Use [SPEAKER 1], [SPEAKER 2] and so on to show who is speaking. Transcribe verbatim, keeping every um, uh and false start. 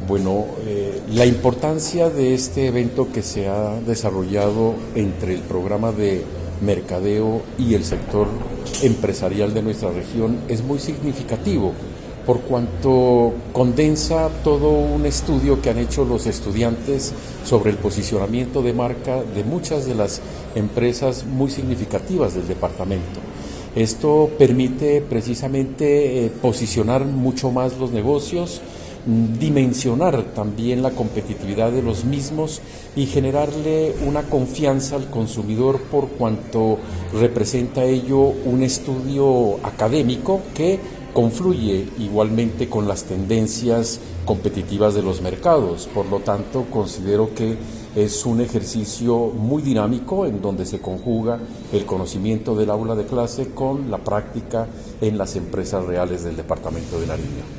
[SPEAKER 1] Bueno, eh, la importancia de este evento que se ha desarrollado entre el programa de mercadeo y el sector empresarial de nuestra región es muy significativo, por cuanto condensa todo un estudio que han hecho los estudiantes sobre el posicionamiento de marca de muchas de las empresas muy significativas del departamento. Esto permite precisamente eh, posicionar mucho más los negocios, dimensionar también la competitividad de los mismos y generarle una confianza al consumidor por cuanto representa ello un estudio académico que confluye igualmente con las tendencias competitivas de los mercados. Por lo tanto, considero que es un ejercicio muy dinámico en donde se conjuga el conocimiento del aula de clase con la práctica en las empresas reales del departamento de Nariño.